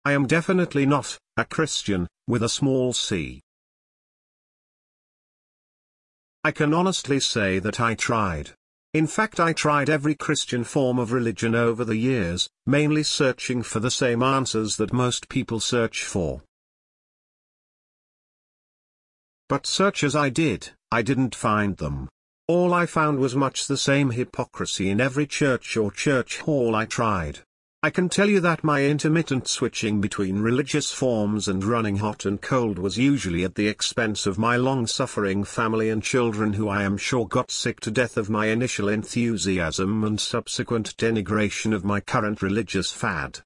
I am definitely not a Christian, with a small c. I can honestly say that I tried. In fact, I tried every Christian form of religion over the years, mainly searching for the same answers that most people search for. But search as I did, I didn't find them. All I found was much the same hypocrisy in every church or church hall I tried. I can tell you that my intermittent switching between religious forms and running hot and cold was usually at the expense of my long-suffering family and children, who I am sure got sick to death of my initial enthusiasm and subsequent denigration of my current religious fad.